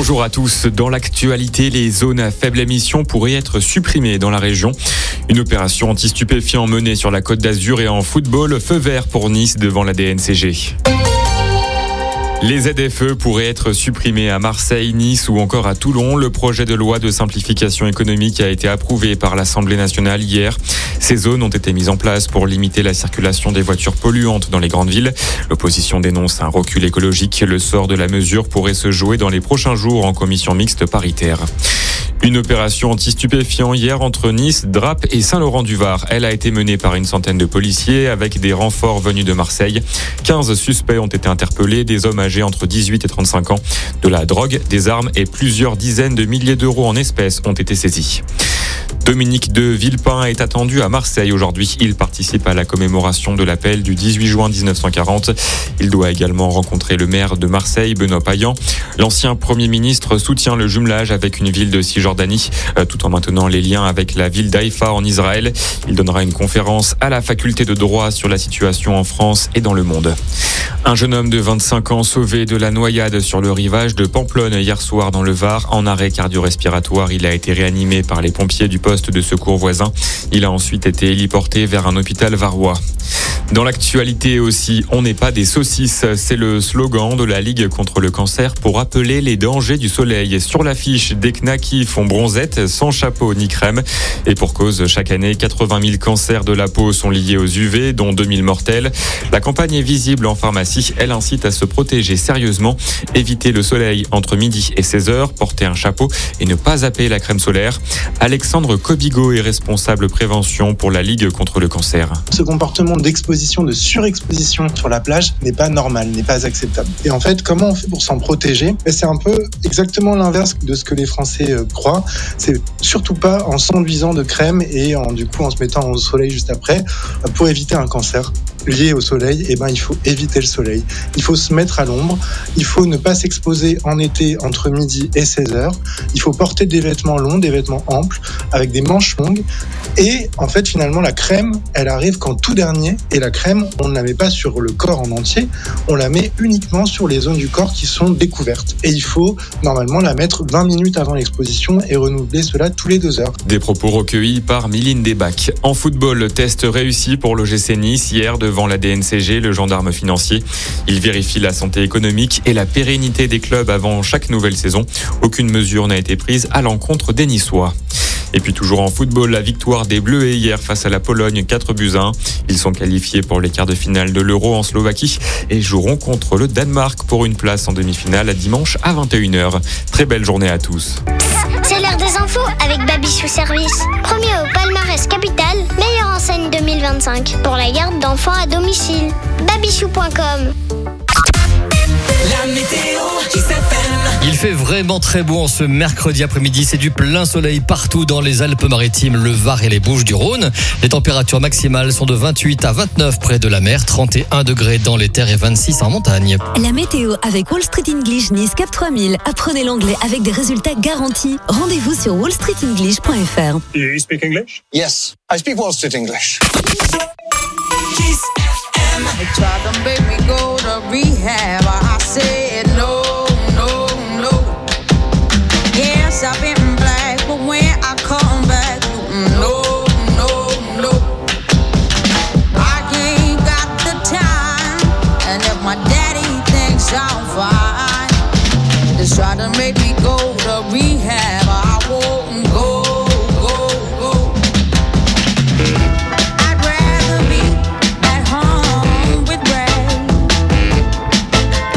Bonjour à tous. Dans l'actualité, les zones à faible émission pourraient être supprimées dans la région. Une opération anti-stupéfiants menée sur la Côte d'Azur et en football, feu vert pour Nice devant la DNCG. Les ZFE pourraient être supprimés à Marseille, Nice ou encore à Toulon. Le projet de loi de simplification économique a été approuvé par l'Assemblée nationale hier. Ces zones ont été mises en place pour limiter la circulation des voitures polluantes dans les grandes villes. L'opposition dénonce un recul écologique. Le sort de la mesure pourrait se jouer dans les prochains jours en commission mixte paritaire. Une opération anti-stupéfiants hier entre Nice, Draps et Saint-Laurent-du-Var. Elle a été menée par une centaine de policiers avec des renforts venus de Marseille. 15 suspects ont été interpellés, des hommes âgés entre 18 et 35 ans. De la drogue, des armes et plusieurs dizaines de milliers d'euros en espèces ont été saisis. Dominique de Villepin est attendu à Marseille aujourd'hui. Il participe à la commémoration de l'appel du 18 juin 1940. Il doit également rencontrer le maire de Marseille, Benoît Payan. L'ancien Premier ministre soutient le jumelage avec une ville de Cisjordanie, tout en maintenant les liens avec la ville d'Haïfa en Israël. Il donnera une conférence à la faculté de droit sur la situation en France et dans le monde. Un jeune homme de 25 ans sauvé de la noyade sur le rivage de Pamplonne hier soir dans le Var. En arrêt cardio-respiratoire, il a été réanimé par les pompiers du poste de secours voisin. Il a ensuite été héliporté vers un hôpital varois. Dans l'actualité aussi, on n'est pas des saucisses. C'est le slogan de la Ligue contre le cancer pour rappeler les dangers du soleil. Sur l'affiche, des knackis font bronzette sans chapeau ni crème. Et pour cause, chaque année, 80 000 cancers de la peau sont liés aux UV, dont 2000 mortels. La campagne est visible en pharmacie. Elle incite à se protéger sérieusement. Éviter le soleil entre midi et 16h, porter un chapeau et ne pas zapper la crème solaire. Alexandre Kobigo est responsable prévention pour la Ligue contre le cancer. Ce comportement d'exposition, de surexposition sur la plage n'est pas normal, n'est pas acceptable. Et en fait, comment on fait pour s'en protéger ? C'est un peu exactement l'inverse de ce que les Français croient. C'est surtout pas en s'enduisant de crème et en se mettant au soleil juste après pour éviter un cancer lié au soleil. Il faut éviter le soleil. Il faut se mettre à l'ombre. Il faut ne pas s'exposer en été entre midi et 16h. Il faut porter des vêtements longs, des vêtements amples, avec des manches longues. Et en fait, finalement, la crème, elle arrive qu'en tout dernier. Et la crème, on ne la met pas sur le corps en entier. On la met uniquement sur les zones du corps qui sont découvertes. Et il faut normalement la mettre 20 minutes avant l'exposition et renouveler cela tous les 2 heures. Des propos recueillis par Miline Desbacs. En football, test réussi pour l'OGC Nice hier devant la DNCG, le gendarme financier. Il vérifie la santé économique et la pérennité des clubs avant chaque nouvelle saison. Aucune mesure n'a été prise à l'encontre des Niçois. Et puis toujours en football, la victoire des Bleus hier face à la Pologne, 4-1. Ils sont qualifiés pour les quarts de finale de l'Euro en Slovaquie et joueront contre le Danemark pour une place en demi-finale dimanche à 21h. Très belle journée à tous. C'est l'heure des infos avec Babichou Service. Premier au palmarès capital, meilleure enseigne 2025 pour la garde d'enfants à domicile. Babichou.com. La météo qui s'appelle. Il fait vraiment très beau en ce mercredi après-midi. C'est du plein soleil partout dans les Alpes-Maritimes, le Var et les Bouches-du-Rhône. Les températures maximales sont de 28 à 29 près de la mer, 31 degrés dans les terres et 26 en montagne. La météo avec Wall Street English Nice Cap 3000. Apprenez l'anglais avec des résultats garantis. Rendez-vous sur wallstreetenglish.fr. You speak English? Yes, I speak Wall Street English. Kiss FM. They tried to make me go to rehab. I said no, no, no. Yes, I've been black, but when I come back, no, no, no. I ain't got the time, and if my daddy thinks I'm fine, they try to make me go to rehab. I won't go. I'd rather be at home with Ray.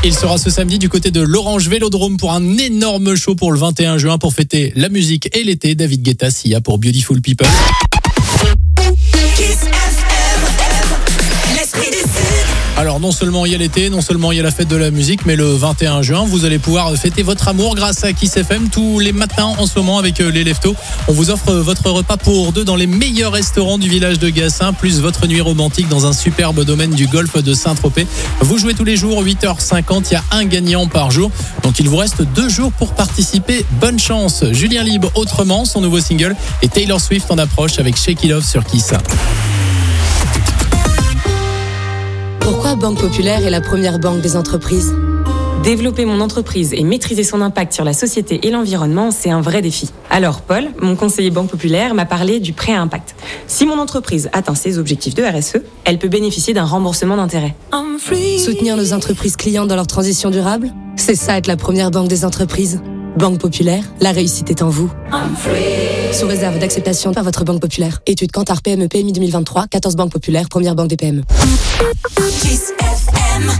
Il sera ce samedi du côté de l'Orange Vélodrome pour un énorme show pour le 21 juin pour fêter la musique et l'été. David Guetta, Sia pour Beautiful People. Kiss FM, l'esprit du Sud. Alors non seulement il y a l'été, non seulement il y a la fête de la musique, mais le 21 juin, vous allez pouvoir fêter votre amour grâce à Kiss FM tous les matins en ce moment avec les Leftos. On vous offre votre repas pour deux dans les meilleurs restaurants du village de Gassin, plus votre nuit romantique dans un superbe domaine du golfe de Saint-Tropez. Vous jouez tous les jours, 8h50, il y a un gagnant par jour. Donc il vous reste 2 jours pour participer. Bonne chance. Julien Libre, Autrement, son nouveau single, et Taylor Swift en approche avec Shake It Off sur Kiss. Pourquoi Banque Populaire est la première banque des entreprises ? Développer mon entreprise et maîtriser son impact sur la société et l'environnement, c'est un vrai défi. Alors Paul, mon conseiller Banque Populaire, m'a parlé du prêt à impact. Si mon entreprise atteint ses objectifs de RSE, elle peut bénéficier d'un remboursement d'intérêts. Soutenir nos entreprises clientes dans leur transition durable ? C'est ça être la première banque des entreprises. Banque Populaire, la réussite est en vous. Sous réserve d'acceptation par votre Banque Populaire. Étude Kantar PME PMI 2023, 14 banques populaires, première banque des PME. Kiss FM.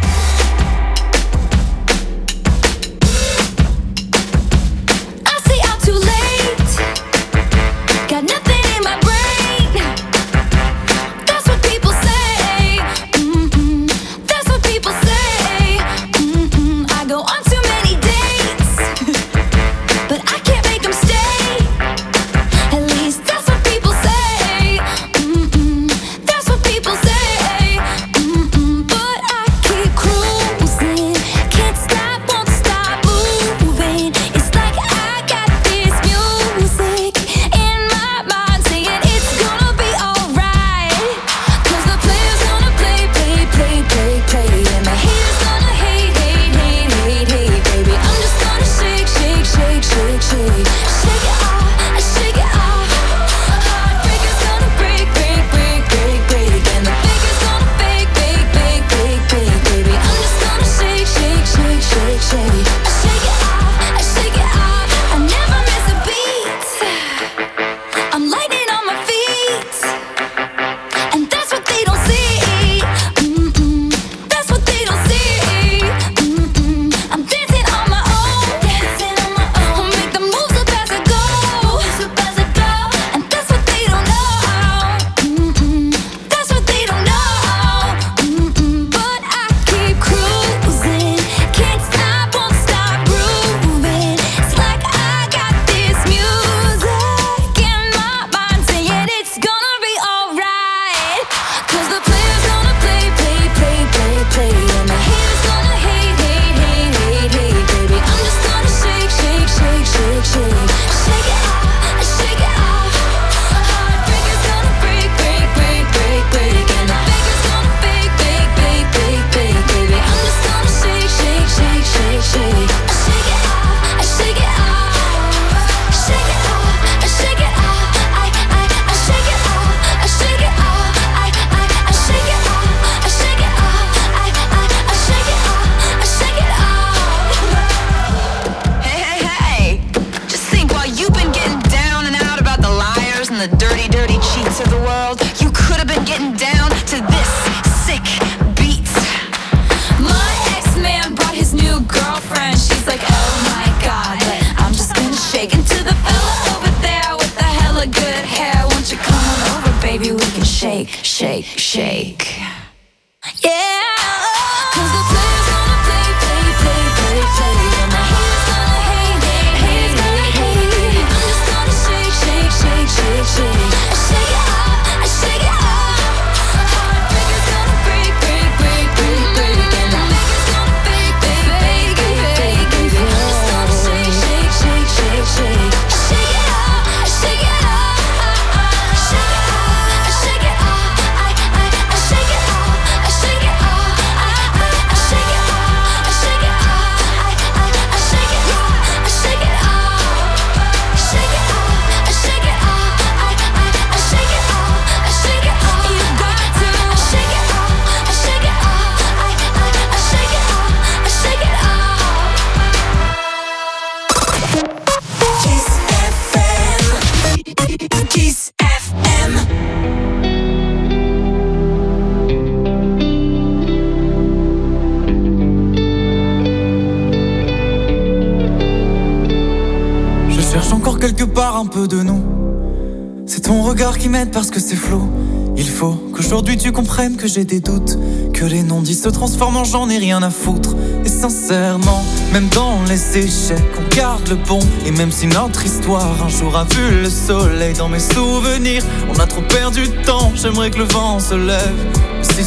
quelque part un peu de nous. C'est ton regard qui m'aide parce que c'est flou. Il faut qu'aujourd'hui tu comprennes que j'ai des doutes, que les non-dits se transforment en j'en ai rien à foutre. Et sincèrement, même dans les échecs, on garde le bon. Et même si notre histoire un jour a vu le soleil dans mes souvenirs, on a trop perdu de temps, j'aimerais que le vent se lève. Mais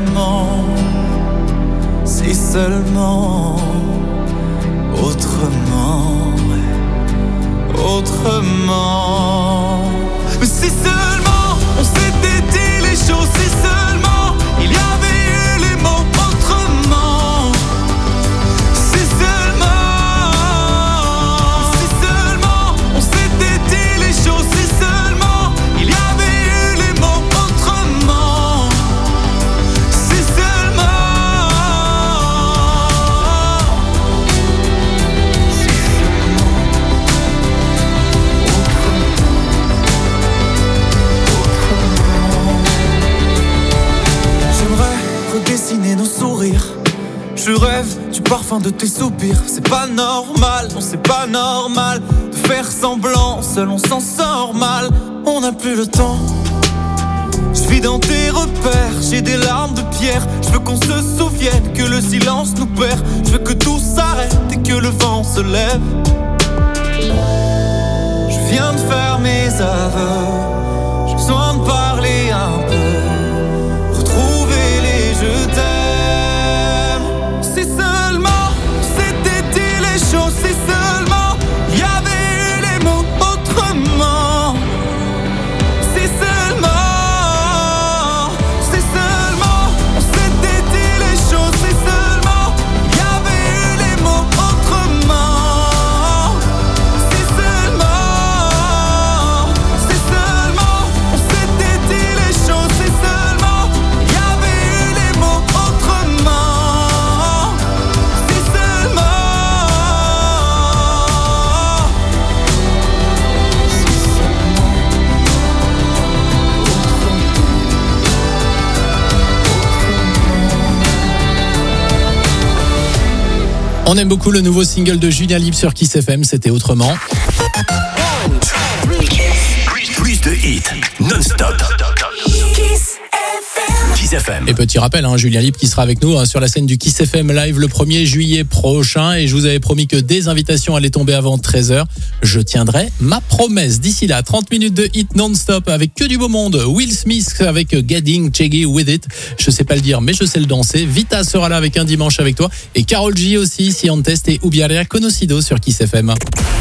si seulement, autrement, mais si seulement on s'était dit les choses, si seulement il y avait eu les mots autrement, si seulement on s'était dit les choses, si seulement il y avait eu les mots autrement, si seulement. Redessiner nos sourires. Je rêve du parfum de tes soupirs. C'est pas normal, non c'est pas normal de faire semblant, seul on s'en sort mal. On n'a plus le temps. Je vis dans tes repères, j'ai des larmes de pierre. Je veux qu'on se souvienne que le silence nous perd. Je veux que tout s'arrête et que le vent se lève. Je viens de faire mes aveux, j'ai besoin de parler un peu, retrouver les je t'aime. Si seulement c'était dit les choses, si seulement il y avait eu les mots autrement, si seulement on s'était dit les choses, si seulement il y avait eu les mots autrement, si seulement on s'était dit les choses, si seulement il y avait eu les mots autrement, si seulement. On aime beaucoup le nouveau single de Julien Libre sur Kiss FM, c'était Autrement. Plus de hits, non-stop. Kiss FM. Et petit rappel, Julien Libre qui sera avec nous sur la scène du Kiss FM Live le 1er juillet prochain. Et je vous avais promis que des invitations allaient tomber avant 13h. Je tiendrai ma promesse. D'ici là, 30 minutes de hit non-stop avec que du beau monde. Will Smith avec Getting Jiggy With It. Je sais pas le dire, mais je sais le danser. Vita sera là avec Un Dimanche avec toi. Et Karol G aussi, Si on teste et Ubiaria Conocido sur Kiss FM.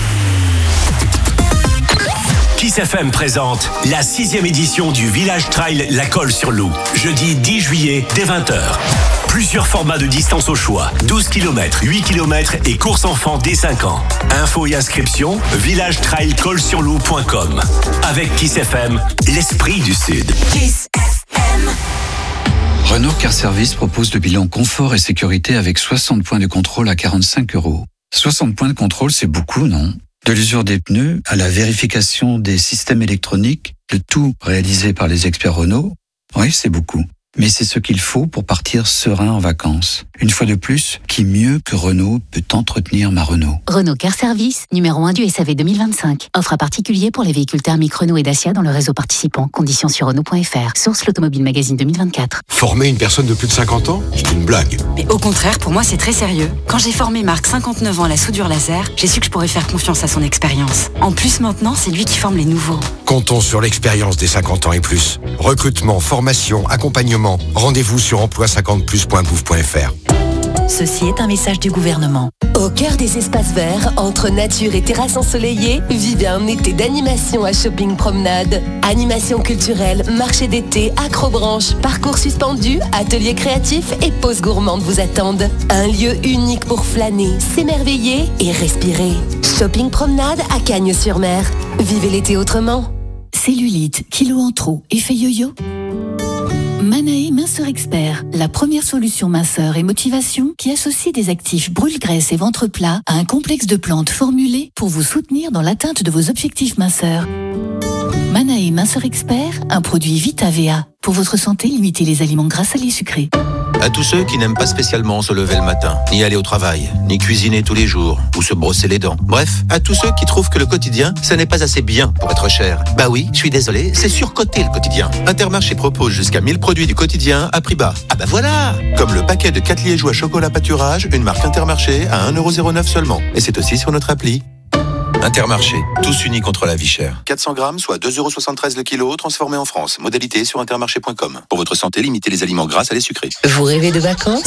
Kiss FM présente la 6e édition du Village Trail La Colle-sur-Loup. Jeudi 10 juillet dès 20h. Plusieurs formats de distance au choix. 12 km, 8 km et course enfant dès 5 ans. Infos et inscriptions, villagetrailcollesurloup.com. Avec Kiss FM, l'esprit du Sud. Kiss FM. Renault Car Service propose le bilan confort et sécurité avec 60 points de contrôle à 45 €. 60 points de contrôle, c'est beaucoup, non ? De l'usure des pneus à la vérification des systèmes électroniques, le tout réalisé par les experts Renault, oui, c'est beaucoup. Mais c'est ce qu'il faut pour partir serein en vacances. Une fois de plus, qui mieux que Renault peut entretenir ma Renault ? Renault Car Service, numéro 1 du SAV 2025. Offre à particulier pour les véhicules thermiques Renault et Dacia dans le réseau participant. Conditions sur Renault.fr. Source l'Automobile Magazine 2024. Former une personne de plus de 50 ans, c'est une blague. Mais au contraire, pour moi, c'est très sérieux. Quand j'ai formé Marc, 59 ans, à la soudure laser, j'ai su que je pourrais faire confiance à son expérience. En plus, maintenant, c'est lui qui forme les nouveaux. Comptons sur l'expérience des 50 ans et plus. Recrutement, formation, accompagnement. Rendez-vous sur emploi50plus.gouv.fr. Ceci est un message du gouvernement. Au cœur des espaces verts, entre nature et terrasses ensoleillées, vivez un été d'animation à Shopping Promenade. Animation culturelle, marché d'été, acrobranche, parcours suspendus, ateliers créatifs et pauses gourmandes vous attendent. Un lieu unique pour flâner, s'émerveiller et respirer. Shopping Promenade à Cagnes-sur-Mer. Vivez l'été autrement. Cellulite, kilos en trop, effet yo-yo ? Manae Minceur Expert, la première solution minceur et motivation qui associe des actifs brûle-graisse et ventre plat à un complexe de plantes formulées pour vous soutenir dans l'atteinte de vos objectifs minceurs. Manae Minceur Expert, un produit Vita VA. Pour votre santé, limitez les aliments gras, salés, sucrés. À tous ceux qui n'aiment pas spécialement se lever le matin, ni aller au travail, ni cuisiner tous les jours, ou se brosser les dents. Bref, à tous ceux qui trouvent que le quotidien, ça n'est pas assez bien pour être cher. Bah oui, je suis désolé, c'est surcoté le quotidien. Intermarché propose jusqu'à 1000 produits du quotidien à prix bas. Ah bah voilà! Comme le paquet de 4 liégeois chocolat pâturage, une marque Intermarché à 1,09€ seulement. Et c'est aussi sur notre appli. Intermarché, tous unis contre la vie chère. 400 grammes, soit 2,73€ le kilo, transformé en France. Modalité sur intermarché.com. Pour votre santé, limitez les aliments gras à les sucrés. Vous rêvez de vacances?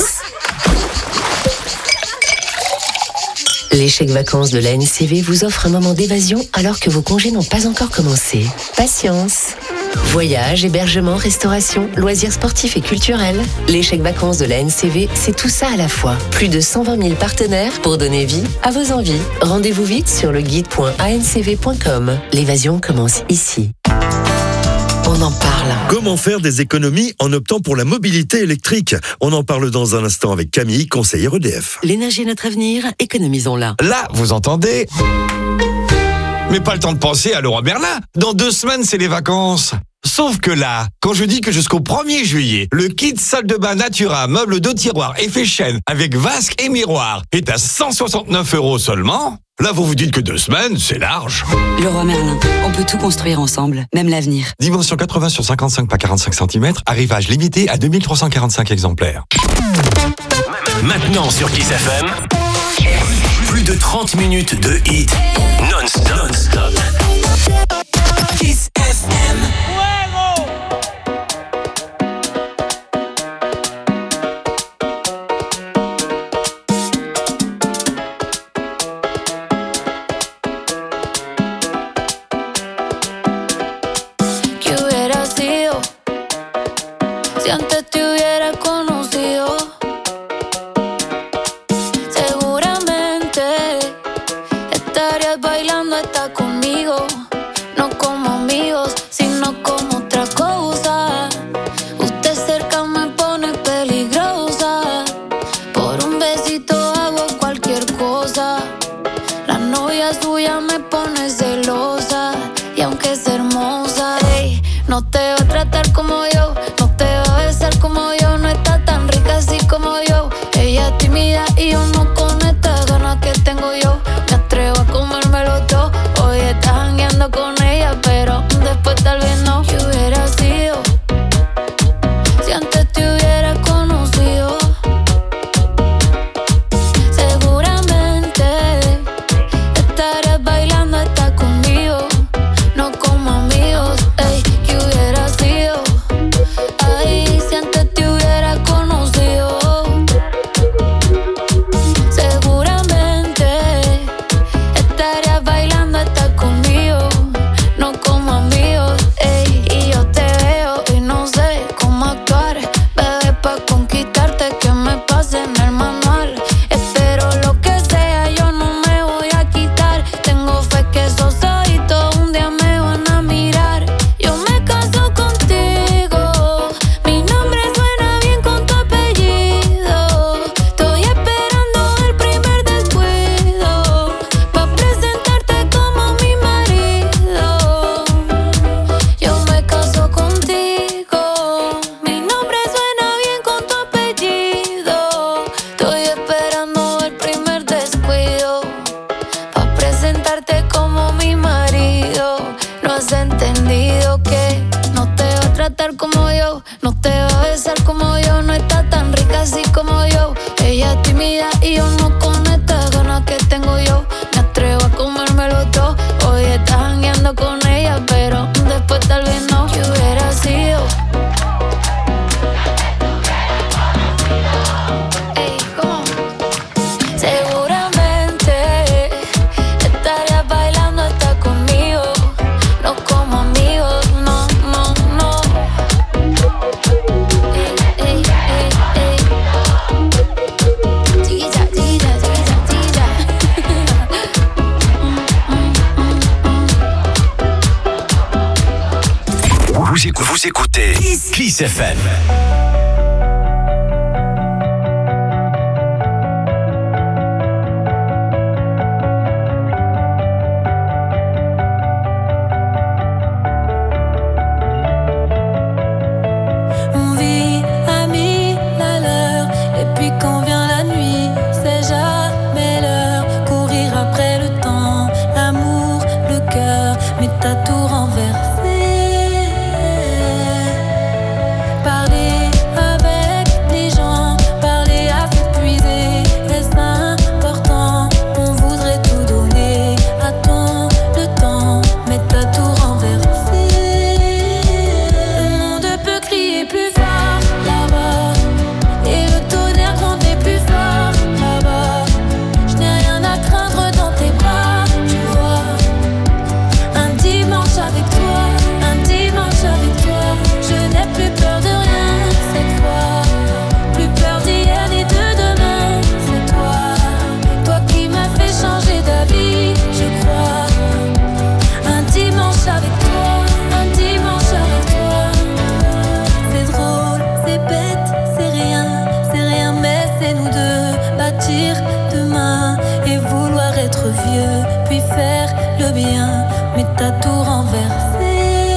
Les chèques vacances de la NCV vous offrent un moment d'évasion alors que vos congés n'ont pas encore commencé. Patience. Voyages, hébergement, restauration, loisirs sportifs et culturels. Les chèques vacances de la NCV, c'est tout ça à la fois. Plus de 120 000 partenaires pour donner vie à vos envies. Rendez-vous vite sur le guide.ancv.com. L'évasion commence ici. On en parle. Comment faire des économies en optant pour la mobilité électrique? On en parle dans un instant avec Camille, conseillère EDF. L'énergie est notre avenir, économisons-la. Là, vous entendez? Mais pas le temps de penser à Leroy Merlin. Dans 2 semaines, c'est les vacances. Sauf que là, quand je dis que jusqu'au 1er juillet, le kit salle de bain Natura, meuble de tiroir effet chêne avec vasque et miroir est à 169€ seulement, là vous vous dites que 2 semaines, c'est large. Leroy Merlin, on peut tout construire ensemble, même l'avenir. Dimension 80 sur 55 par 45 cm, arrivage limité à 2345 exemplaires. Maintenant sur Kiss FM, plus de 30 minutes de hits non-stop. Kiss FM. ¿Qué hubiera sido si antes te hubiera conocido? Seguramente estarías bailando hasta conmigo, no como amigos, sino como otra cosa. Usted cerca me pone peligrosa, por un besito hago cualquier cosa. La novia suya me pone celosa, y aunque es hermosa, ey, no te va a tratar como yo, no te va a besar como yo, no está tan rica así como yo. Ella es tímida y yo no con estas ganas que tengo yo. Me atrevo a comérmelo todo. Hoy estás jangueando con ella, pero después tal vez no. ¿Qué hubiera sido si antes te hubiera conocido? Seguramente estarías bailando hasta conmigo, no como amigos. Ey, ¿qué hubiera sido? Ay, si antes te hubiera conocido. Seguramente estarías bailando hasta conmigo, no como amigos. Ey, y yo te veo y no sé cómo actuar, bebé, pa' conquistarte que me pase en el manual. Espero lo que sea, yo no me voy a quitar. Tengo fe que esos ojitos un día me van a mirar. Yo me caso contigo, mi nombre suena bien con tu apellido. Estoy esperando el primer descuido, pa' presentarte como mi marido. Yo me caso contigo, mi nombre suena bien con tu apellido. Estoy esperando el primer descuido, pa' presentarte como mi marido. No has entendido que no te va a tratar como yo, no te va a besar como yo, no está tan rica así como yo. Ella es tímida y yo no con estas ganas que tengo yo. Me atrevo a comérmelo todo. Hoy estás jangueando con ella, pero después tal vez no. ¿Qué hubiera sido? Ey, ¿cómo? Seguramente estarías bailando hasta conmigo, no como amigos, no, no, no. Ey, ey, ey, ey. Chiquilla, chiquilla, chiquilla, chiquilla. Vous écoutez Kiss FM. On vit à 1000 à l'heure. t'as tout renversé. Parler avec les gens, parler à s'épuiser, est-ce important? On voudrait tout donner, attends le temps, mais t'as tout renversé. Le monde peut crier plus fort là-bas, et le tonnerre gronder plus fort là-bas. Je n'ai rien à craindre dans tes bras, tu vois. Un dimanche avec toi, un dimanche avec toi. Je n'ai plus peur de rien cette fois, plus peur d'hier ni de demain. C'est toi, toi qui m'as fait changer d'avis, je crois. Un dimanche avec toi, un dimanche avec toi. C'est drôle, c'est bête, c'est rien, mais c'est nous deux. Bâtir demain et vouloir être vieux, puis faire le bien, mais t'as tout renversé.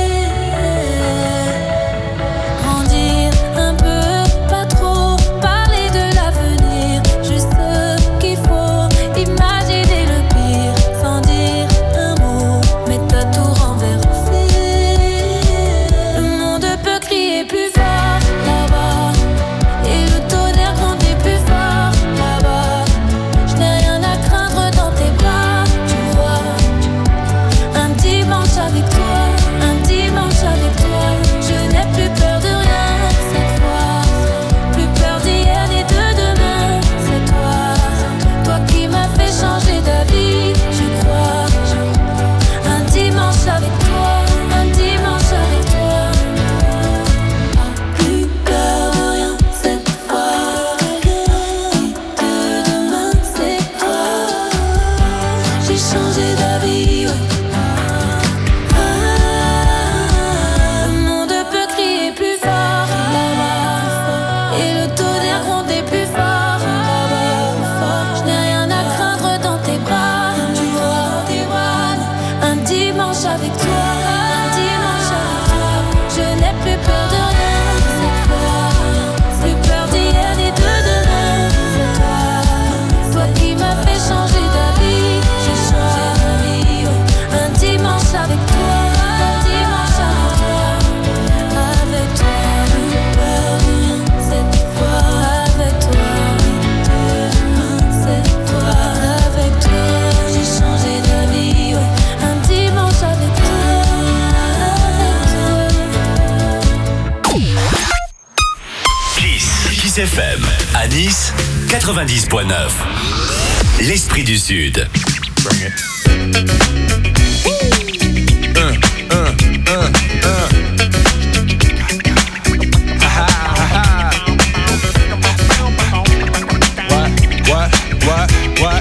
Grandir un peu, pas trop, parler de l'avenir, juste ce qu'il faut, imaginer le pire, sans dire un mot, mais t'as tout renversé. Le monde peut crier plus fort là-bas, et le tonnerre gronder plus fort là-bas. Je n'ai rien à craindre dans tes bras, tu vois. Un dimanche avec toi, un dimanche avec toi. Je n'ai plus peur de rien cette fois, plus peur d'hier ni de demain. C'est toi, toi qui m'as fait changer d'avis, je crois. Un dimanche avec toi, un dimanche avec toi. Plus peur de rien cette fois, de demain c'est toi. J'ai changé d'avis, ouais. Le monde peut crier plus fort là-bas, et le tonnerre gronder plus fort là-bas. Je n'ai rien à craindre dans tes bras, tu vois. Un dimanche avec toi, un dimanche avec toi. Je n'ai plus peur de rien cette fois, plus peur d'hier ni de demain. C'est toi, toi qui m'as fait changer d'avis, j'ai changé d'avis, ouais. Un dimanche avec toi, un dimanche avec toi. Avec toi, plus peur de rien cette fois. Avec toi, c'est toi. Avec toi, j'ai changé d'avis, ouais. Un dimanche avec toi, Kiss FM, à Nice, 90.9. L'esprit du Sud. What?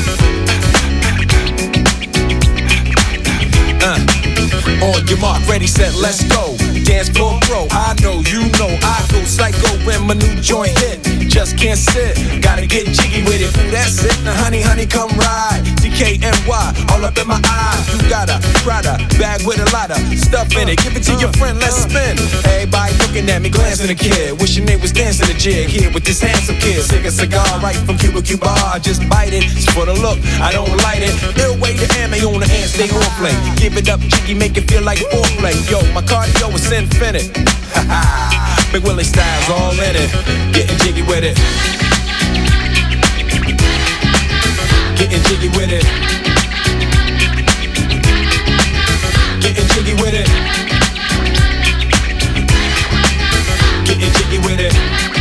On your mark, ready, set, let's go. Dance floor pro, I know, you know, I go psycho when my new joint hit. Just can't sit, gotta get jiggy with it. Ooh, that's it, now honey, come ride. DKNY, all up in my eyes. You got a Prada bag with a lot of stuff in it. Give it to your friend, let's spin. Everybody looking at me, glancing a kid. Wishing they was dancing a jig here with this handsome kid. Cig a cigar right from Cuba Cuba. I just bite it, it's for the look, I don't light it. Ill way to ammo on the hand, stay on play. Give it up, jiggy, make it feel like foreplay. Yo, my cardio is infinite. Big Willie style's all in it. Getting jiggy with it. Getting jiggy with it. Getting jiggy with it. Getting jiggy with it.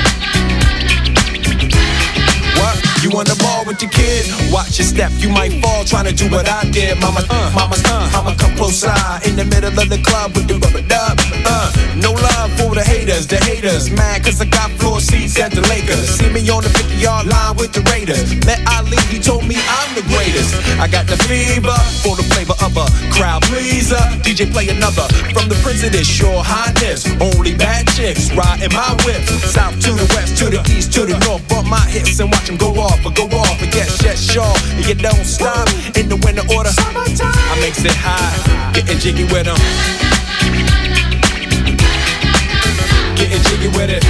What? You on the ball with your kid? Watch your step, you might fall trying to do what I did. Mama, I'ma come close side in the middle of the club with the rubber dub. No love for the haters mad cause I got floor seats at the Lakers. See me on the 50-yard line with the Raiders. Met Ali, he told me I'm the greatest. I got the fever for the flavor of a crowd pleaser. DJ play another from the Prince of this, your highness. Only bad chicks riding my whip. South to the west, to the east, to the north. Bump my hips and watch them go off. And yes, sure, you don't stop in the winter order. I makes it high, getting jiggy with them. Getting jiggy with it.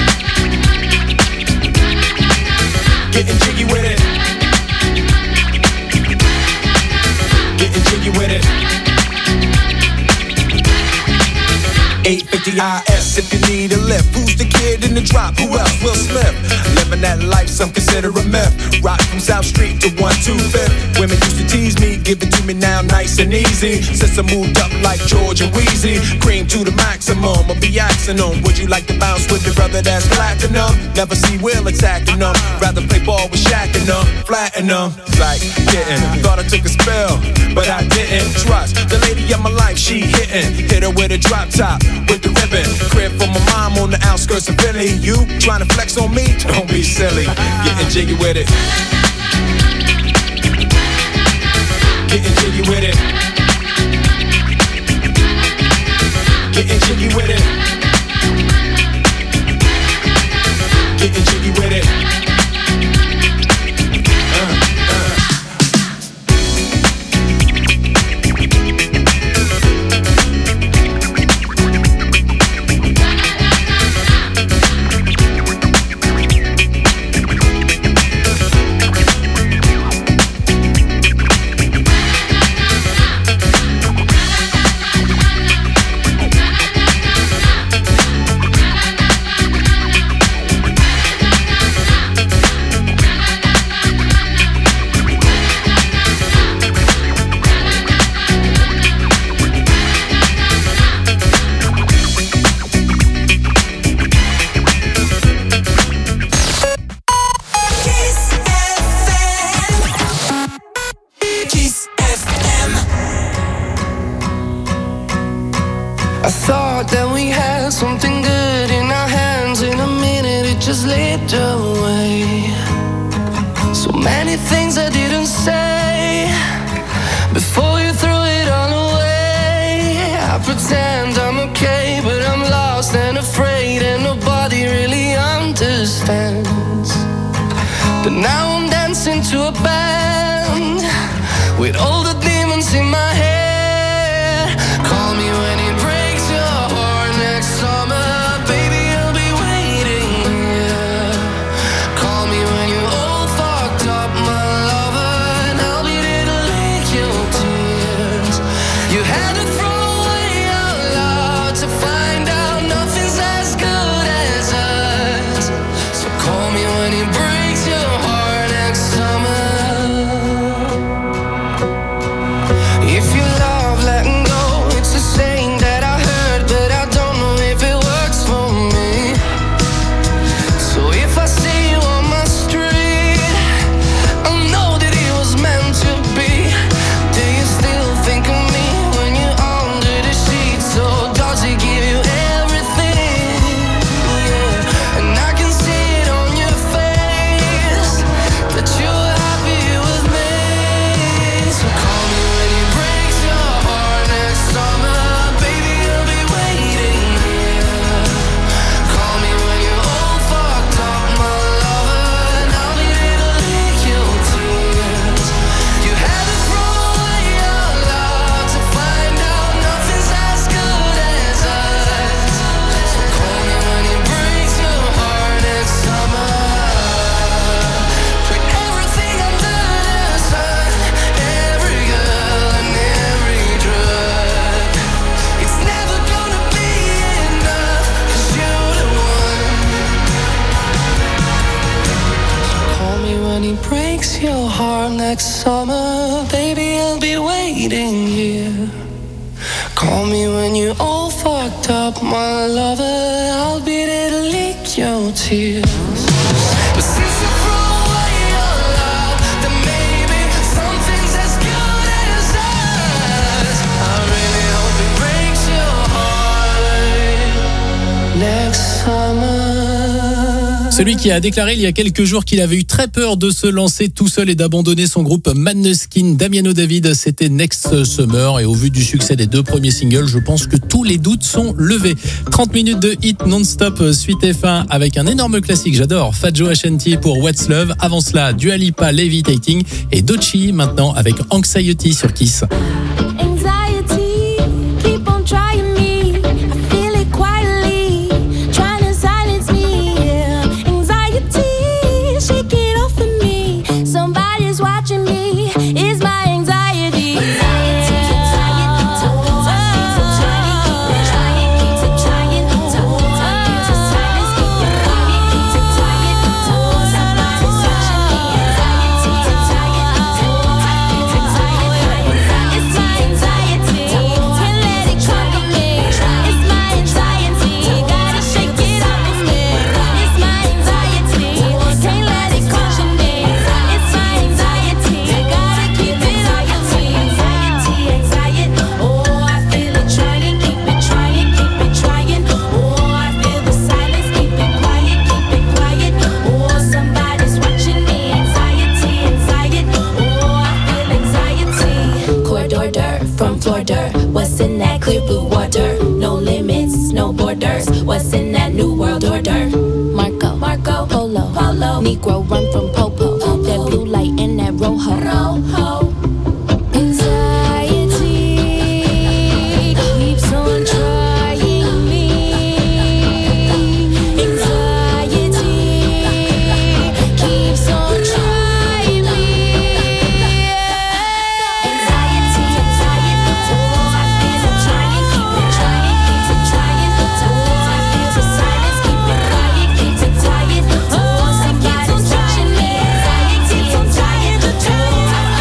Getting jiggy with it. Getting jiggy with it. IS if you need a lift. Who's the kid in the drop? Who else? Will Smith. Living that life, some consider a myth. Rock from South Street to 125th. Women used to tease me, give it to me now nice and easy. Since I moved up like George and Wheezy, cream to the maximum, I'll be axing them. Would you like to bounce with your brother that's platinum? Never see Will attacking them. Rather play ball with Shaq and them, flatten them. Like getting, thought I took a spell, but I didn't. Trust the lady of my life, she hitting. Hit her with a drop top, with the ribbon. Crib for my mom on the outskirts of Philly. You trying to flex on me? Don't be silly. Getting jiggy with it. Getting jiggy with it. Getting jiggy with it. Getting jiggy with it. Something good in our hands, in a minute it just slipped away. So many things I didn't say before you threw it all away. I pretend I'm okay, but I'm lost and afraid, and nobody really understands. But now I'm dancing to a band with all the demons in my head. Call me when it breaks your heart next summer, baby, I'll be waiting here. Call me when you're all fucked up, my lover, and I'll be there to lick your tears. You had to throw away our love to find out nothing's as good as us. So call me when it breaks your heart next summer. If you love letting go, it's a saying that I heard, but I don't know if it works for me. So if I see you on my street, I know that it was meant to be. Do you still think of me when you're under the sheets? Or does it give you everything? Yeah. And I can see it on your face that you're happy with me. So call me when it breaks your heart next summer, baby, I'll be waiting here. Call me when you're all fucked up, my lover, and I'll be there to lick your tears. You had to throw away your love to find out nothing's as good as us. So call me when it breaks your heart next summer. Put everything under the sun, every girl and every drug. It's never gonna be enough, 'cause you're the one. So call me when it breaks your heart next summer, baby, I'll be waiting here. Call me when you're all fucked up, my lover, I'll be there to lick your tears. But since you threw away your love, then maybe something's as good as us. I really hope it breaks your heart next summer. Celui qui a déclaré il y a quelques jours qu'il avait eu très peur de se lancer tout seul et d'abandonner son groupe Maneskin, Damiano David, c'était Next Summer. Et au vu du succès des deux premiers singles, je pense que tous les doutes sont levés. 30 minutes de hit non-stop, suite F1 avec un énorme classique, j'adore, Fat Joe Ashanti pour What's Love. Avant cela, Dua Lipa, Levitating, et Doechii maintenant avec Anxiety sur Kiss. Anxiety, keep on trying me. I feel it quietly, trying to silence me. Anxiety, shake it off of me. Somebody's watching me. It's my anxiety. Anxiety, keep trying, keep trying, keep trying. Negro run from Popo. That blue light and that rojo. Anxiety keeps on trying me. Anxiety keeps on trying me. Anxiety, oh, I feel it trying, keep it trying, keeps it trying. Oh, I feel the silence, keep it quiet, keeps it tired. Oh, somebody's touching me. Anxiety, I'm tired of trying.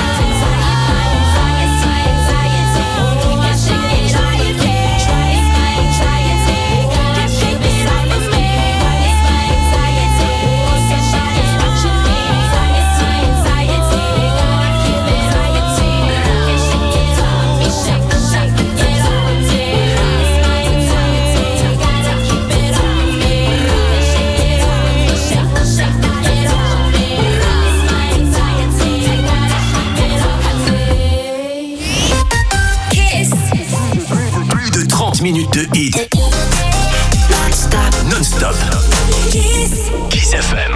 De 30 minutes de hit. Non-stop. Kiss FM.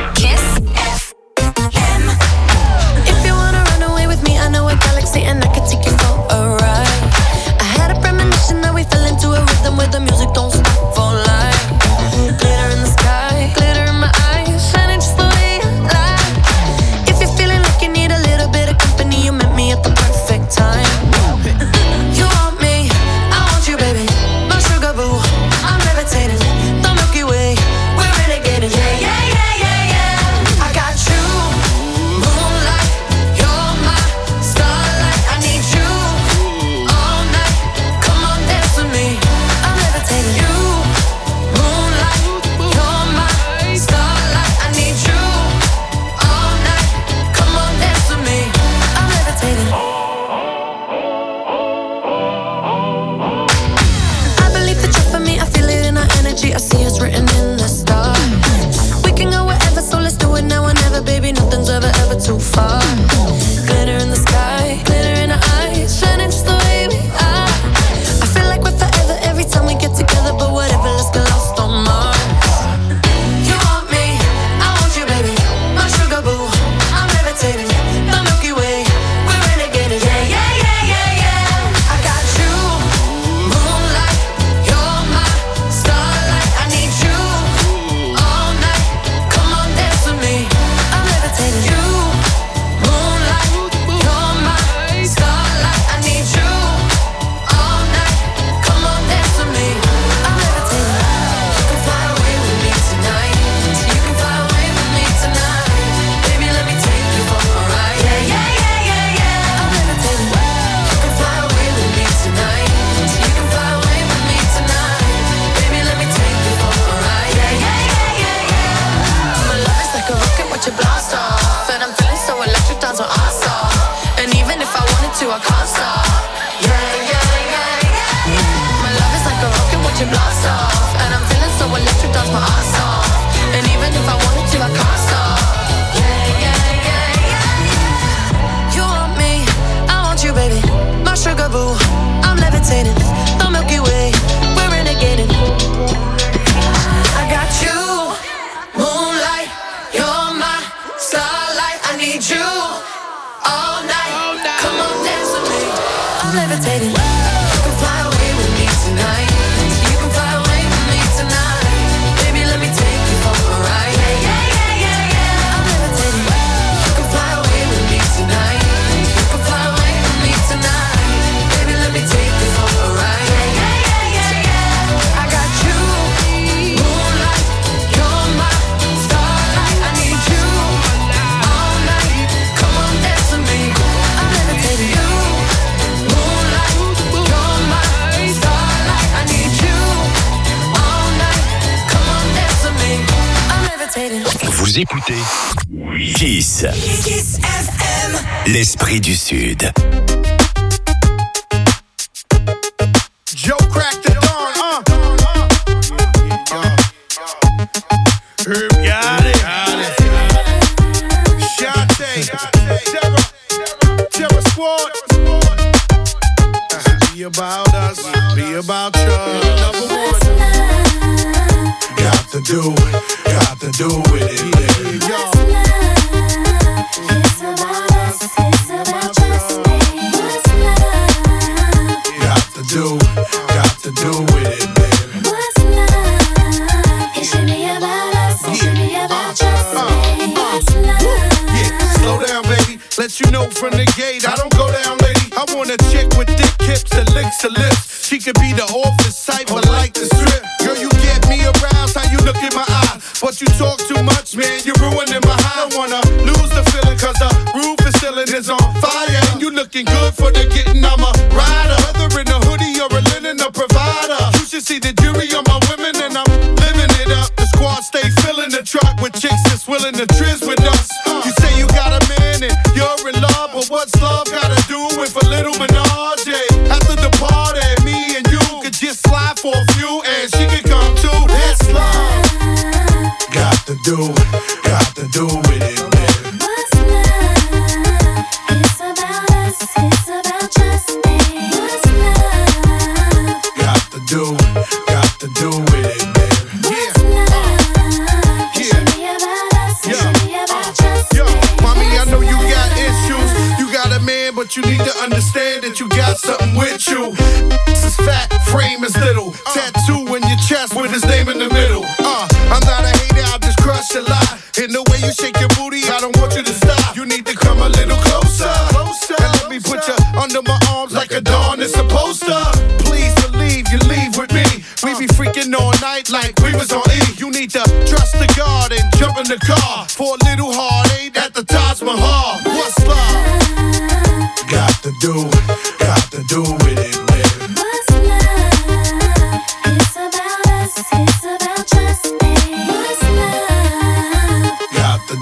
If you wanna run away with me, I know a galaxy and I can take you for a ride. I had a premonition that we fell into a rhythm where the music don't stop for life. Glitter in the sky, glitter in my eyes, shining just the way I like. If you're feeling like you need a little bit of company, you met me at the perfect time. You want me, I want you, baby. My sugar boo, I'm levitating. The Milky Way, we're renegading. Yeah, yeah, yeah, yeah, yeah. I got you, moonlight. You're my starlight. I need you all night. Come on, dance with me. I'm levitating. You, moonlight. You're my starlight. I need you all night. Come on, dance with me. I'm levitating. I believe that you're for me. I feel it in our energy. I see it's written in the stars. We can go wherever, so let's do it now or never, baby. Nothing's ever too far. Glitter in the sky, glitter in our eyes, shining just the way we are. I feel like we're forever every time we get together, but whatever, let's get lost on Mars. You want me, I want you, baby. My sugar boo, I'm levitating. The Milky Way, we're renegading. Yeah, yeah, yeah, yeah, yeah. I got you, moonlight. You're my starlight. I need you all night. Come on, dance with me. I'm levitating. You, moonlight. You're my starlight. I need you all night. Come on, dance with me. I'm levitating. You can fly away with me tonight. So you can fly away with me tonight. Baby, let me take you for a ride. Yeah, yeah, yeah, yeah, yeah. I'm levitating. You can fly away with me tonight. So you can fly away with me tonight. Baby, let me take you for a ride. Yeah, yeah, yeah, yeah, yeah. My love is like a rocket, watch it blast off. And I'm feeling so electric, dance my ass off. And even if I wanted to, I can't stop. Yeah, yeah, yeah, yeah. My love is like a rocket, watch it blast off. And I'm feeling so electric, dance my ass off. And even if I wanted to, I can't stop. Yeah, yeah, yeah, yeah. You want me, I want you, baby. My sugar boo, I'm levitating. The Milky Way, we're renegading. I got you, moonlight. You're my starlight. I need you all night. Come on, dance with me. I'm levitating. You can fly away with me tonight. You can fly away with me tonight. Baby, let me take you for a ride. Yeah, yeah, yeah, yeah, yeah. I'm levitating. You can fly away with me tonight. You can fly away with me tonight. Baby, let me take you for a ride. Yeah, yeah, yeah, yeah, yeah. I got you, moonlight. You're my starlight. I need you all night. Come on, dance with me. I'm levitating. You, moonlight. You're my starlight. I need you all night. Come on, dance with me. I'm levitating. Vous écoutez Kiss. Kiss FM. L'esprit du Sud. Joe cracked the dawn, Herb got it. Shante, Terror Squad. Be about us, be about you. Number one. Got to do with it. But you know from the gate, I don't go down, lady. I want a chick with thick hips and licks her lips. She could be the office type, but like the strip. Girl, you get me aroused, how you look in my eye. But you talk too much, man, you're ruining my high. I don't wanna lose the feeling, cause the roof is ceiling is on fire. And you looking good for the getting, I'm a rider. Whether in a hoodie or a linen, a provider. You should see the jury on my women, and I'm living it up. The squad stay filling the truck with chicks that's willing to trizz with us. You say you got a man and you're in love, but what's love gotta do with a little menage? After the party, me and you could just slide for a few, and she could come too. That's love. Got to do with it, man. What's love? It's about us, it's about trust me. What's love? Got to do with it, man. What's love? It should be about us, it should be about trust me. Mommy, I know you got issues. You got a man, but you need to understand that you got something with you. This is fat, frame is little. Tattoo in your chest with his name in the middle. I'm not a hater, I'll just crush a lot. In the way you shake your booty, I don't want you to stop. You need to come a little closer. And let me put you under my arms like a dawn is supposed to. Please believe you leave with me. We be freaking all night like we was on E. You need to trust the God and jump in the car for a little heartache at the Taj Mahal. What's love? Got to do with it, man. What's love? It's about us, it's about trust me. What's love? Got to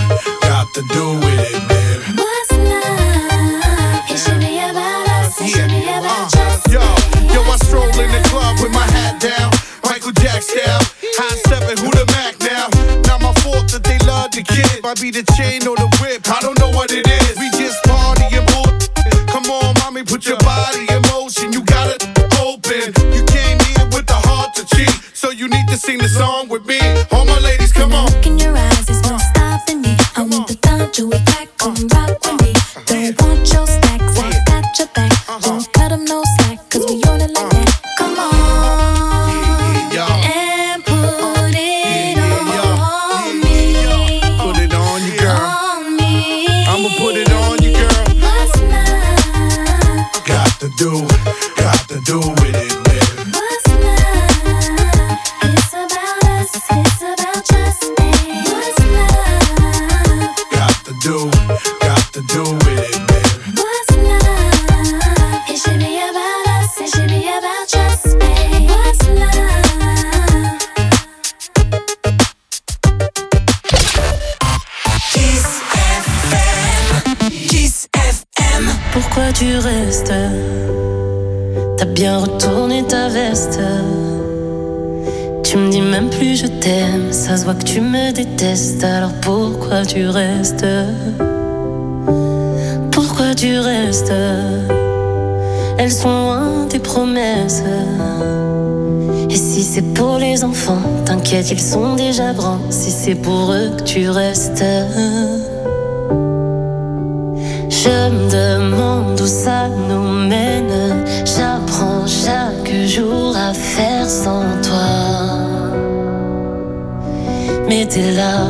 do with it, man. What's love? It should be about us, it should be about trust me. Yo, I stroll in the club with my hat down, Michael Jackson style. High stepping, who the Mac now? Not my fault that they love the kid. Might be the chain or the whip, I don't know what it is. We just party and bull. Come on, mommy, put your body in motion. You got it open. You came here with the heart to cheat, so you need to sing the song with me. All my ladies, come on. Look in your eyes, there's no stopping me. I want the time to attack, come rock with me. Don't want your stacks, I got your back. Don't cut them no slack, cause we on it like that. Come on, and put it on me. Put it on you, girl. On me. I'ma put it on you, girl. What's love? Got to do with it, man. What's love? It's about us, it's about trust me. What's love? Got to do with it, man. What's love? It should be about us, it should be about trust me. What's love? Kiss FM. Kiss FM. Pourquoi tu restes? T'as bien retourné ta veste. Tu me dis même plus je t'aime. Ça se voit que tu me détestes. Alors pourquoi tu restes? Pourquoi tu restes? Elles sont loin tes promesses. Et si c'est pour les enfants, t'inquiète, ils sont déjà grands. Si c'est pour eux que tu restes, je me demande où ça nous mène. J'apprends chaque jour à faire sans toi. Mais t'es là.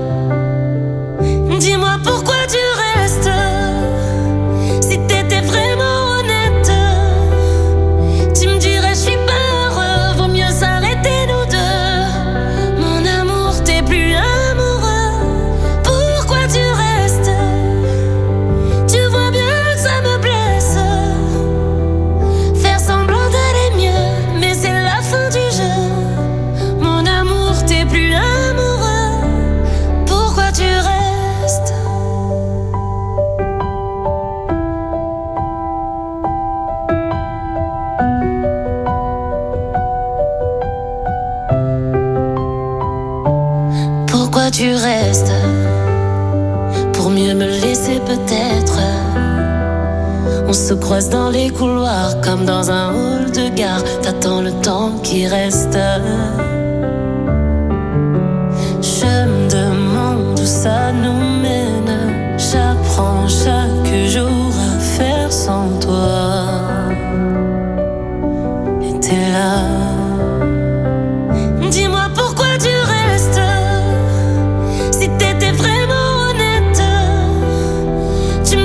Dis-moi pourquoi tu restes. Si t'étais vraiment honnête, tu me dirais je suis pas heureux. Vaut mieux s'arrêter nous deux. Mon amour, t'es plus amoureux. Pourquoi tu restes? Tu vois bien que ça me blesse. Faire semblant d'aller mieux, mais c'est la fin du jeu. Mon amour, t'es plus amoureux. Pourquoi tu restes? Pourquoi tu restes? Pour mieux me laisser peut-être. On se croise dans les couloirs comme dans un hall de gare. T'attends le temps qui reste. Je me demande où ça nous mène. J'apprends chaque jour à faire sans toi. Et t'es là. Dis-moi pourquoi tu restes. Si t'étais vraiment honnête, tu me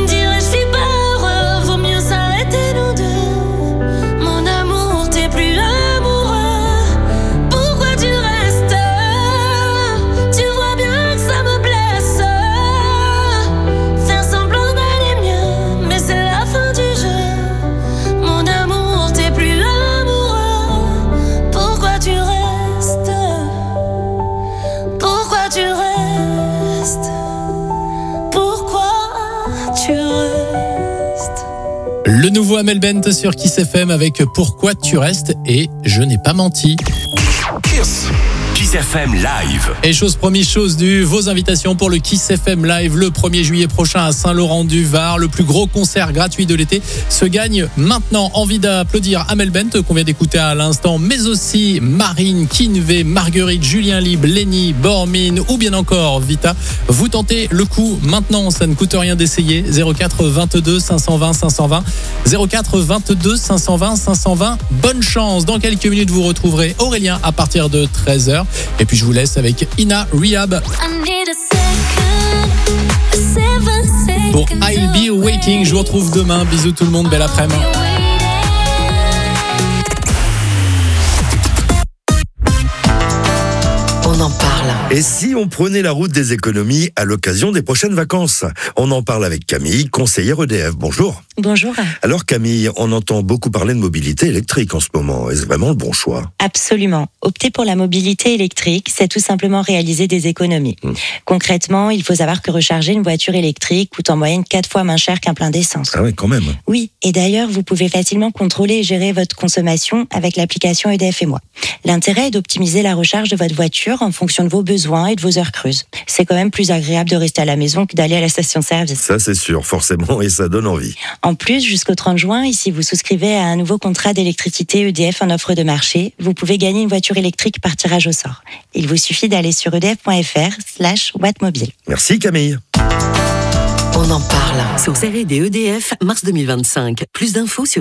Le nouveau Amel Bent sur Kiss FM avec Pourquoi tu restes et Je n'ai pas menti. Kiss FM Live. Et chose promise, chose due, vos invitations pour le Kiss FM Live le 1er juillet prochain à Saint-Laurent-du-Var. Le plus gros concert gratuit de l'été se gagne maintenant. Envie d'applaudir Amel Bent qu'on vient d'écouter à l'instant, mais aussi Marine, Kinvé, Marguerite, Julien Libre, Lenny, Bormine ou bien encore Vita. Vous tentez le coup maintenant, ça ne coûte rien d'essayer. 04 22 520 520. 04 22 520 520. Bonne chance. Dans quelques minutes, vous retrouverez Aurélien à partir de 13h. Et puis je vous laisse avec Ina Rehab pour I'll Be Waiting. Je vous retrouve demain. Bisous tout le monde, belle après-midi. On en parle. Et si on prenait la route des économies à l'occasion des prochaines vacances? On en parle avec Camille, conseillère EDF. Bonjour. Bonjour. Alors Camille, on entend beaucoup parler de mobilité électrique en ce moment. Est-ce vraiment le bon choix? Absolument. Opter pour la mobilité électrique, c'est tout simplement réaliser des économies. Concrètement, il faut savoir que recharger une voiture électrique coûte en moyenne 4 fois moins cher qu'un plein d'essence. Ah oui, quand même. Oui, et d'ailleurs, vous pouvez facilement contrôler et gérer votre consommation avec l'application EDF et moi. L'intérêt est d'optimiser la recharge de votre voiture en fonction de vos besoins et de vos heures creuses. C'est quand même plus agréable de rester à la maison que d'aller à la station-service. Ça c'est sûr, forcément, et ça donne envie. En plus, jusqu'au 30 juin, si vous souscrivez à un nouveau contrat d'électricité EDF en offre de marché, vous pouvez gagner une voiture électrique par tirage au sort. Il vous suffit d'aller sur edf.fr/wattmobile. Merci Camille. On en parle. Source R&D EDF, mars 2025. Plus d'infos sur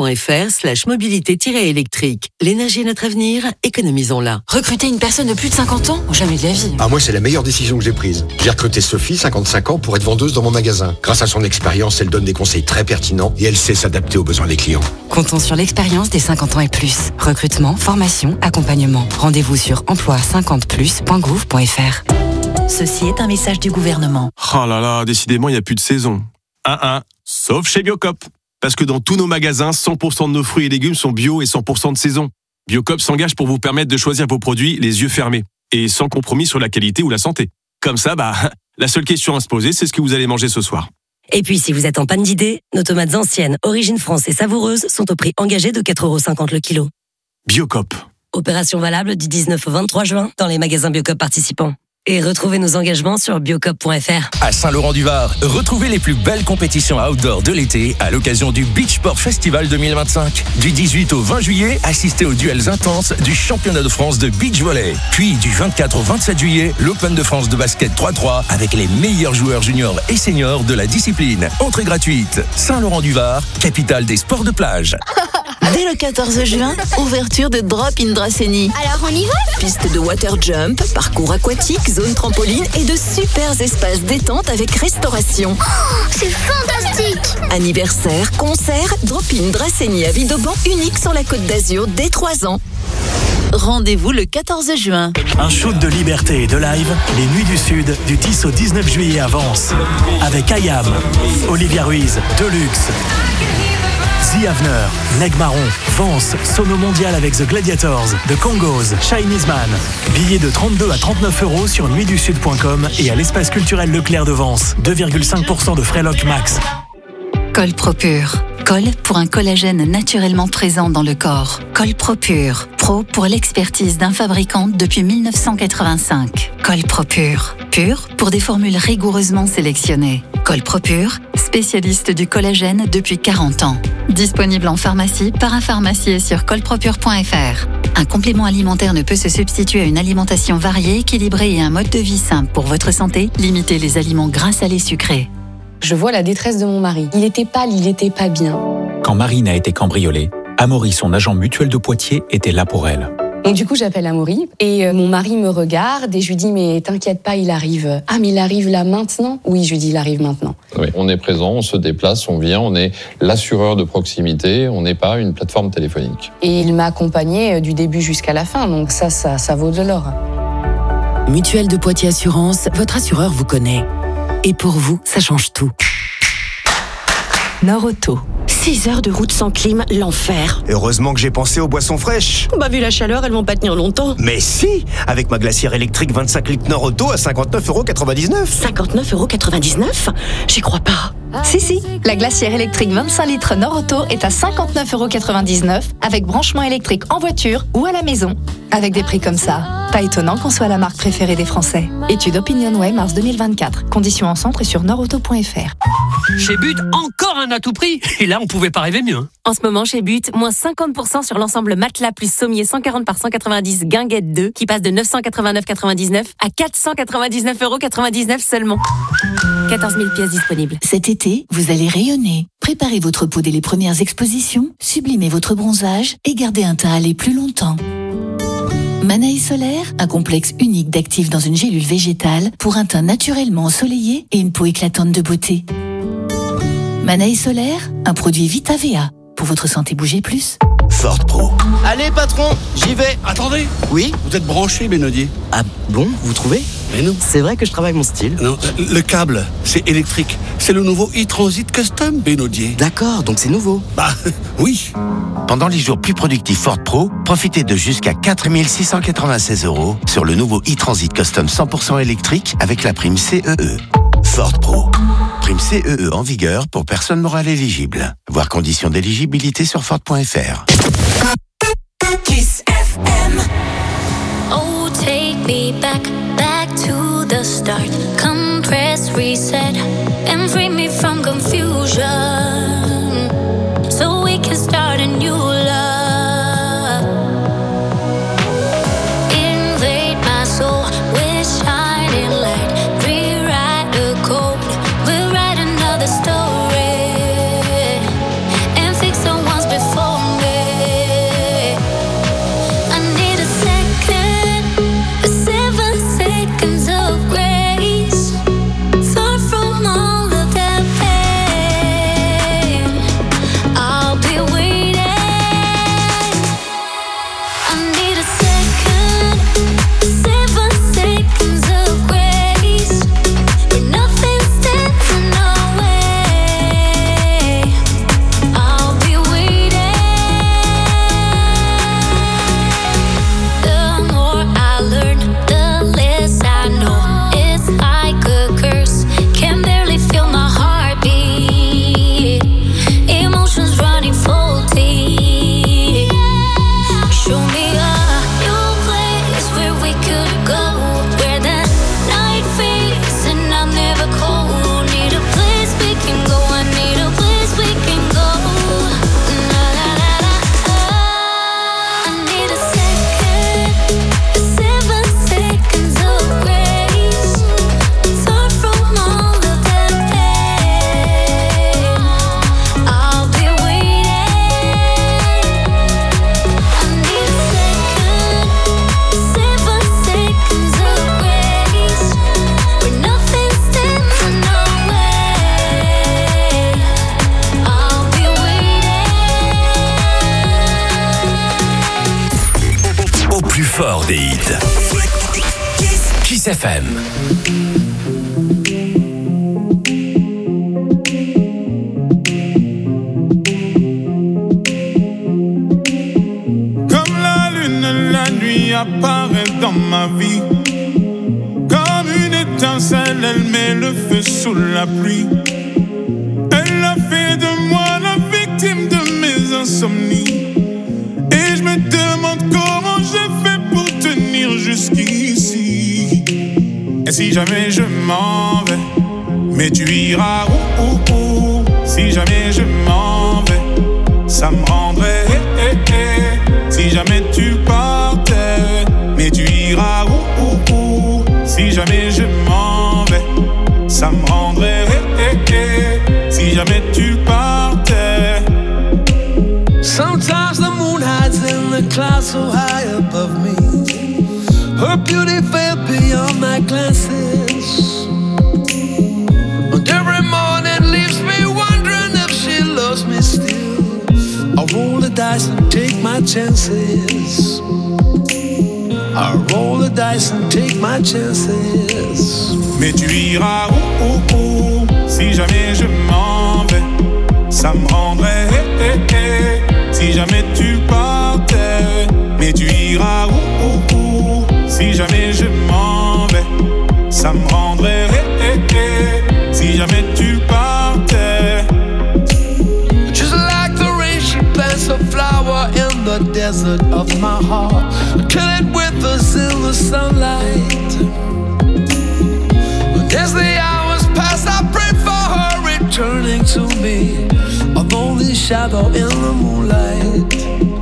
edf.fr/mobilité-électrique. L'énergie est notre avenir, économisons-la. Recruter une personne de plus de 50 ans? Jamais de la vie. Ah, moi, c'est la meilleure décision que j'ai prise. J'ai recruté Sophie, 55 ans, pour être vendeuse dans mon magasin. Grâce à son expérience, elle donne des conseils très pertinents et elle sait s'adapter aux besoins des clients. Comptons sur l'expérience des 50 ans et plus. Recrutement, formation, accompagnement. Rendez-vous sur emploi50plus.gouv.fr. Ceci est un message du gouvernement. Oh là là, décidément, il n'y a plus de saison. Sauf chez Biocop. Parce que dans tous nos magasins, 100% de nos fruits et légumes sont bio et 100% de saison. Biocop s'engage pour vous permettre de choisir vos produits les yeux fermés et sans compromis sur la qualité ou la santé. Comme ça, la seule question à se poser, c'est ce que vous allez manger ce soir. Et puis, si vous êtes en panne d'idées, nos tomates anciennes, origine France et savoureuses sont au prix engagé de 4,50 € le kilo. Biocop. Opération valable du 19 au 23 juin dans les magasins Biocop participants. Et retrouvez nos engagements sur biocop.fr. À Saint-Laurent-du-Var, retrouvez les plus belles compétitions outdoor de l'été à l'occasion du Beachport Festival 2025. Du 18 au 20 juillet, assistez aux duels intenses du championnat de France de beach volley. Puis du 24 au 27 juillet, l'Open de France de basket 3-3 avec les meilleurs joueurs juniors et seniors de la discipline. Entrée gratuite. Saint-Laurent-du-Var, capitale des sports de plage. Dès le 14 juin, ouverture de Drop in Dracénie. Alors on y va? Piste de water jump, parcours aquatique, zone trampoline et de super espaces détente avec restauration. Oh, c'est fantastique! Anniversaire, concert, Drop in Dracénie à Vidauban, unique sur la Côte d'Azur dès 3 ans. Rendez-vous le 14 juin. Un shoot de liberté et de live, les Nuits du Sud, du 10 au 19 juillet à Vence. Avec Ayam, Olivia Ruiz, Deluxe, The Avener, Neg Marron, Vence, Sono Mondial avec The Gladiators, The Congos, Chinese Man. Billets de 32 à 39 € sur nuitdusud.com et à l'espace culturel Leclerc de Vence. 2,5% de frais loc max. Col Propure. Col pour un collagène naturellement présent dans le corps. Col Propure. Pro pour l'expertise d'un fabricant depuis 1985. Col Propure. Pur pour des formules rigoureusement sélectionnées. Col Propure, spécialiste du collagène depuis 40 ans. Disponible en pharmacie, parapharmacie et sur colpropure.fr. Un complément alimentaire ne peut se substituer à une alimentation variée, équilibrée et un mode de vie simple. Pour votre santé, limitez les aliments gras, salés, sucrés. Je vois la détresse de mon mari. Il était pâle, il était pas bien. Quand Marine a été cambriolée, Amaury, son agent mutuel de Poitiers, était là pour elle. Donc du coup, j'appelle Amaury et mon mari me regarde et je lui dis mais t'inquiète pas, il arrive. Ah mais il arrive là maintenant? Oui, je lui dis il arrive maintenant. Oui, on est présent, on se déplace, on vient, on est l'assureur de proximité, on n'est pas une plateforme téléphonique. Et il m'a accompagné du début jusqu'à la fin, donc ça vaut de l'or. Mutuelle de Poitiers Assurance, votre assureur vous connaît. Et pour vous, ça change tout. Nord-Auto. 6 heures de route sans clim, l'enfer. Heureusement que j'ai pensé aux boissons fraîches. Bah vu la chaleur, elles vont pas tenir longtemps. Mais si, avec ma glacière électrique 25 litres Nord-Auto à 59,99 €. 59,99 €? J'y crois pas. Si, la glacière électrique 25 litres Nord-Auto est à 59,99€ avec branchement électrique en voiture ou à la maison. Avec des prix comme ça, pas étonnant qu'on soit la marque préférée des Français. Étude OpinionWay mars 2024. Conditions en centre et sur nordauto.fr. Chez But, encore un à tout prix. Et là, on pouvait pas rêver mieux. En ce moment, chez But, moins 50% sur l'ensemble matelas plus sommier 140 par 190 guinguette 2 qui passe de 989,99 à 499,99€ seulement. 14 000 pièces disponibles. Cet été, vous allez rayonner. Préparez votre peau dès les premières expositions, sublimez votre bronzage et gardez un teint hâlé plus longtemps. Manaï Solaire, un complexe unique d'actifs dans une gélule végétale pour un teint naturellement ensoleillé et une peau éclatante de beauté. Manaï Solaire, un produit VitaVea. Pour votre santé, bougez plus. Ford Pro. Allez patron, j'y vais. Attendez. Oui. Vous êtes branché, Benodier. Ah bon, vous trouvez? Mais non. C'est vrai que je travaille mon style. Non, le câble, c'est électrique. C'est le nouveau e-Transit Custom, Benodier. D'accord, donc c'est nouveau. Bah, oui. Pendant les jours plus productifs Ford Pro, profitez de jusqu'à 4 696€ sur le nouveau e-Transit Custom 100% électrique avec la prime CEE. Ford Pro. Prime CEE en vigueur pour personnes morales éligibles. Voir conditions d'éligibilité sur Ford.fr. Kiss FM. Oh, take me back to the start. Come press reset and free me from confusion, so we can start a new love. Invade my soul with shining light. Rewrite the code. We'll write another story and fix the ones before me. I need a second, 7 seconds of grace. Far from all of that pain, I'll be waiting. I need a second, 7 seconds of grace. But nothing stands in our way, I'll be waiting. The more I learn, the less I know. It's like a curse, can barely feel my heartbeat. Emotions running faulty. Show me a new place where we could go, where the night fades and I'm never cold. Need a place we can go, I need a place we can go. La la la la. I need a second, 7 seconds of grace. Far from all of that pain, I'll be waiting. I need a second, 7 seconds of grace. Where nothing stands in our way, I'll be waiting. Au plus fort des hits. Kiss FM. Comme la lune, la nuit apparaît dans ma vie. Comme une étincelle, elle met le feu sous la pluie. Elle a fait de moi la victime de mes insomnies. Et je me demande comment j'ai fait pour tenir jusqu'ici. Et si jamais je m'en vais, mais tu iras où. Si jamais je m'en vais, ça me rendrait si jamais tu partais, mais tu iras où. Si jamais je m'en vais, ça me rendrait si jamais tu partais. Sometimes the moon hides in the clouds so high above me. Her beauty fell beyond my glances. And every morning leaves me wondering if she loves me still. I roll the dice and take my chances. I roll the dice and take my chances. Mais tu iras où. Si jamais je m'en vais, ça me rendrait si jamais tu partais. Mais tu iras où. Si jamais je m'en vais, ça me rendrait si jamais tu partais. desert of my heart. Kill it with us in the sunlight. But as the hours pass, I pray for her returning to me. A lonely shadow in the moonlight.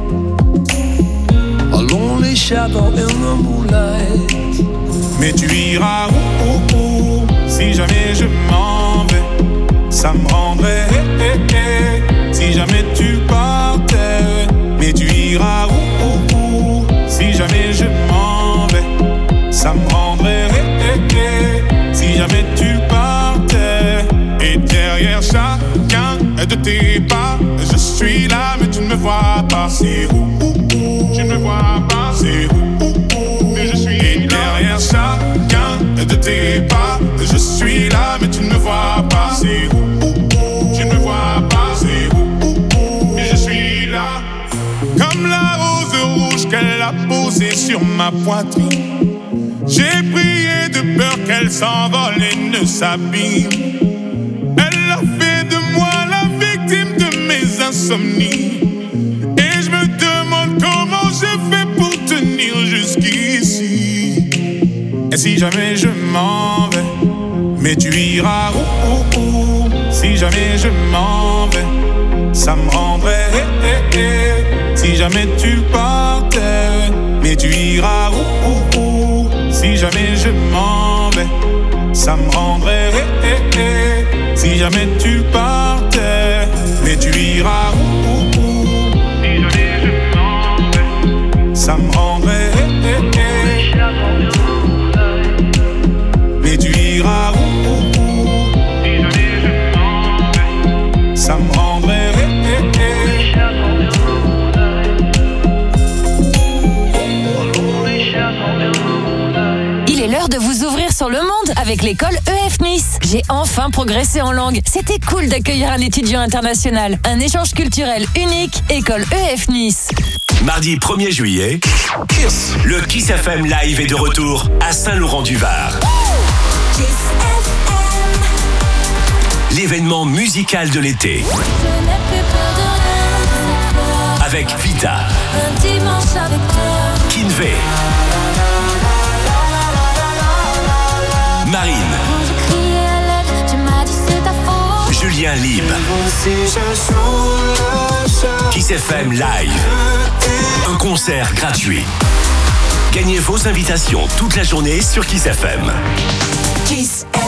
A lonely shadow in the moonlight. Mais tu iras où si jamais je m'en vais? Ça me rendrait si jamais tu partais. Mais tu iras où si jamais je m'en vais? Ça me rendrait si jamais tu partais. Et derrière chacun de tes pas, je suis là mais tu ne me vois pas. C'est où tu ne me vois pas. C'est où mais je suis. Et derrière chacun de tes pas, je suis là mais tu ne me vois pas. C'est où tu ne me vois pas. C'est où mais je suis là. Comme la rose rouge qu'elle a posée sur ma poitrine, j'ai prié de peur qu'elle s'envole et ne s'abîme. Elle a fait de moi la victime de mes insomnies. Et je me demande comment je fais pour tenir jusqu'ici. Et si jamais je m'en vais, mais tu iras où si jamais je m'en vais? Ça me rendrait si jamais tu partais. Mais tu iras où si jamais je m'en vais? Ça me rendrait si jamais tu partais. Mais tu iras où si jamais je m'en vais? Ça me rendrait mais tu iras où si jamais je m'en vais? Ça me rendrait Il est l'heure de vous ouvrir sur le monde avec l'école EF Nice. J'ai enfin progressé en langue. C'était cool d'accueillir un étudiant international. Un échange culturel unique. École EF Nice. Mardi 1er juillet, le Kiss FM Live est de retour à Saint-Laurent-du-Var. L'événement musical de l'été. Avec Vita, Kinvey, Marine, Julien Lib. Kiss FM Live. Un concert gratuit. Gagnez vos invitations toute la journée sur Kiss FM. Kiss FM.